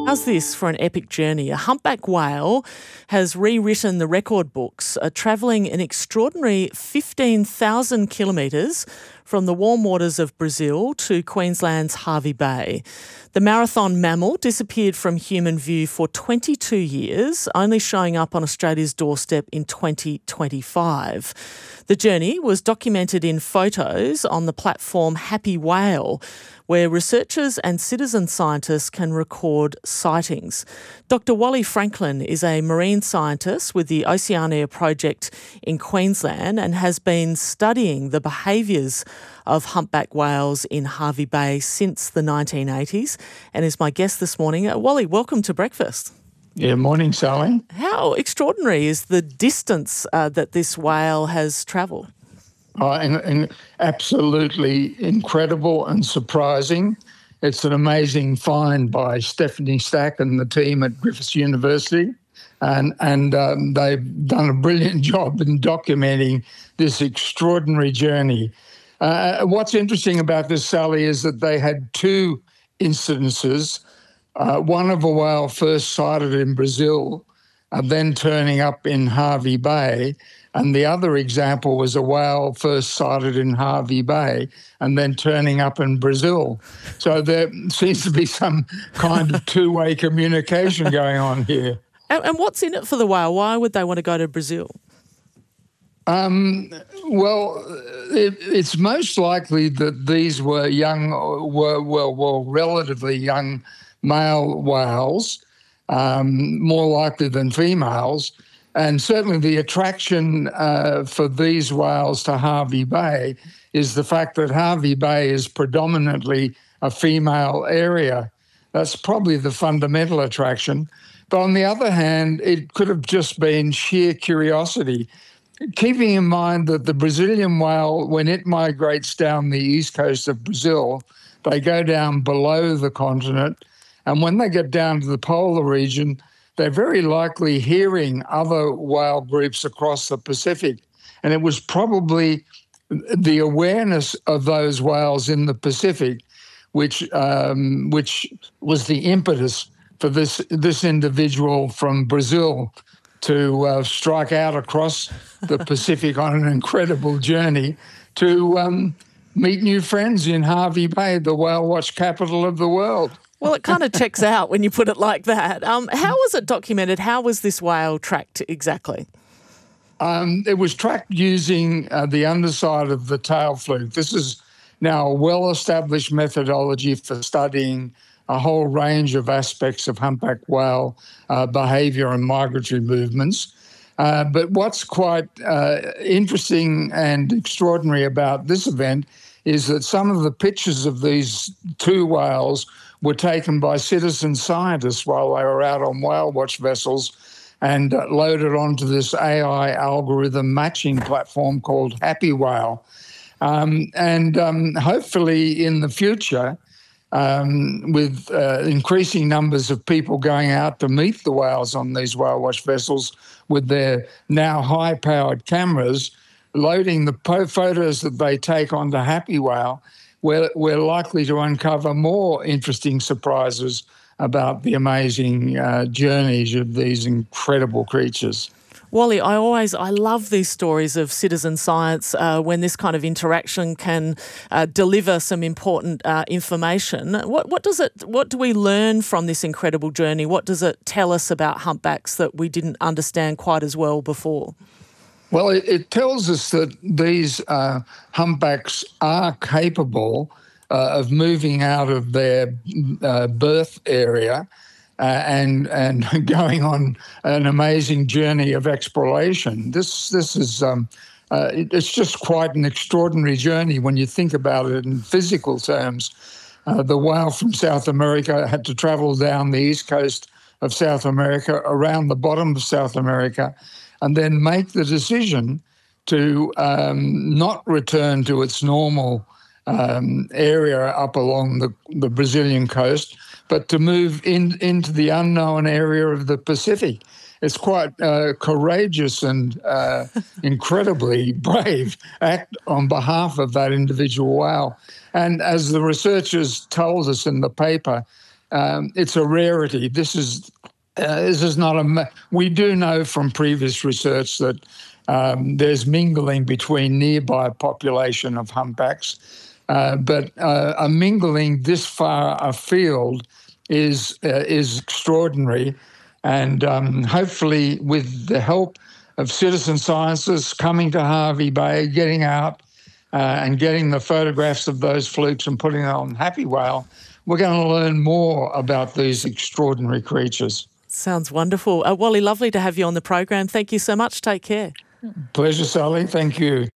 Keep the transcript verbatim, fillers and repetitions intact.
How's this for an epic journey? A humpback whale has rewritten the record books, uh, travelling an extraordinary fifteen thousand kilometres from the warm waters of Brazil to Queensland's Hervey Bay. The marathon mammal disappeared from human view for twenty-two years, only showing up on Australia's doorstep in twenty twenty-five. The journey was documented in photos on the platform Happy Whale, where researchers and citizen scientists can record sightings. Doctor Wally Franklin is a marine scientist with the Oceania Project in Queensland and has been studying the behaviours of humpback whales in Hervey Bay since the nineteen eighties and is my guest this morning. Uh, Wally, welcome to Breakfast. Yeah, morning, Sally. How extraordinary is the distance uh, that this whale has travelled? Oh, and, and absolutely incredible and surprising. It's an amazing find by Stephanie Stack and the team at Griffith University. And, and um, they've done a brilliant job in documenting this extraordinary journey. Uh, what's interesting about this, Sally, is that they had two incidences. Uh, one of a whale first sighted in Brazil, uh, then turning up in Hervey Bay. And the other example was a whale first sighted in Hervey Bay and then turning up in Brazil. So there seems to be some kind of two-way communication going on here. And, and what's in it for the whale? Why would they want to go to Brazil? Um, well, it, it's most likely that these were young, were, were, were relatively young male whales, um, more likely than females. And certainly the attraction uh, for these whales to Hervey Bay is the fact that Hervey Bay is predominantly a female area. That's probably the fundamental attraction. But on the other hand, it could have just been sheer curiosity. Keeping in mind that the Brazilian whale, when it migrates down the east coast of Brazil, they go down below the continent. And when they get down to the polar region, they're very likely hearing other whale groups across the Pacific. And it was probably the awareness of those whales in the Pacific which um, which was the impetus for this, this individual from Brazil to uh, strike out across the Pacific on an incredible journey to um, meet new friends in Hervey Bay, the whale watch capital of the world. Well, it kind of checks out when you put it like that. Um, how was it documented? How was this whale tracked exactly? Um, it was tracked using uh, the underside of the tail fluke. This is now a well-established methodology for studying a whole range of aspects of humpback whale uh, behaviour and migratory movements. Uh, but what's quite uh, interesting and extraordinary about this event is that some of the pictures of these two whales were taken by citizen scientists while they were out on whale watch vessels and uh, loaded onto this A I algorithm matching platform called Happy Whale. Um, and um, hopefully in the future, um, with uh, increasing numbers of people going out to meet the whales on these whale watch vessels with their now high-powered cameras, loading the po- photos that they take onto Happy Whale, we're, we're likely to uncover more interesting surprises about the amazing uh, journeys of these incredible creatures. Wally, I always, I love these stories of citizen science uh, when this kind of interaction can uh, deliver some important uh, information. What, what does it, what do we learn from this incredible journey? What does it tell us about humpbacks that we didn't understand quite as well before? Well, it, it tells us that these uh, humpbacks are capable uh, of moving out of their uh, birth area Uh, and and going on an amazing journey of exploration. This this is um, uh, it, it's just quite an extraordinary journey when you think about it in physical terms. Uh, the whale from South America had to travel down the east coast of South America, around the bottom of South America, and then make the decision to um, not return to its normal um, area up along the, the Brazilian coast, but to move in, into the unknown area of the Pacific. It's quite uh, courageous and uh, incredibly brave act on behalf of that individual whale. And as the researchers told us in the paper, um, it's a rarity. This is uh, this is not a. We do know from previous research that um, there's mingling between nearby population of humpbacks, uh, but uh, a mingling this far afield is uh, is extraordinary, and um, hopefully with the help of citizen scientists coming to Hervey Bay, getting out uh, and getting the photographs of those flukes and putting it on Happy Whale, we're going to learn more about these extraordinary creatures. Sounds wonderful. Uh, Wally, lovely to have you on the program. Thank you so much. Take care. Pleasure, Sally. Thank you.